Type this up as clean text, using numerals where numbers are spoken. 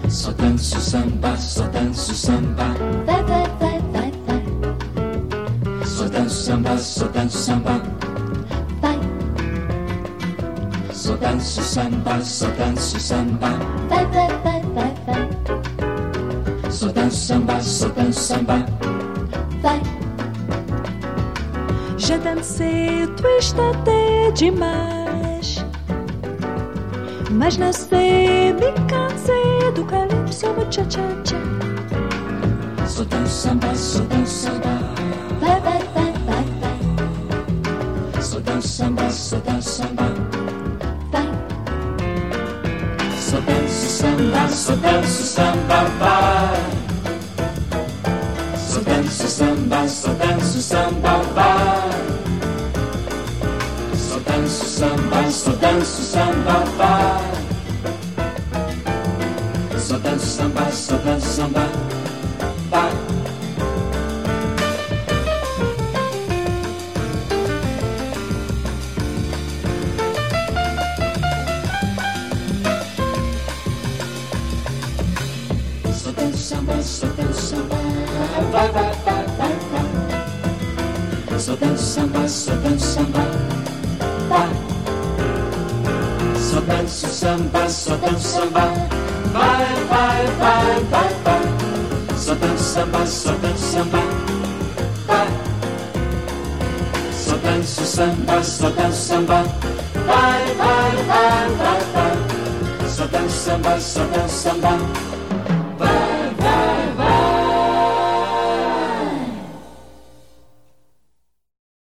Só danço samba, só danço samba. Vai, vai, vai, vai, vai. Só danço samba, só danço samba. Vai, Só danço samba, só danço samba. vai, vai, vai, vai, vai. Só danço samba, só danço samba. Vai, Já dancei twist até demais, mas não sei, me cansei do calypso, cha-cha-cha. Só danço samba, só danço samba. vai, vai, vai, vai, vai. Só danço samba, só danço samba. Vai, Só danço samba, só danço samba, vai. Só danço samba, só danço samba, vai. Só danço samba, só danço samba, vai. Só danço samba, só danço samba, vai. Só danço samba, só danço samba, vai, vai, vai, vai, vai. Só danço samba, só danço samba, vai. Só danço samba, só danço samba, vai, vai, vai, vai, vai. Só danço samba, só danço samba, vai. Só danço samba, só danço samba, vai, vai, vai, vai, vai. Só danço samba, só danço samba.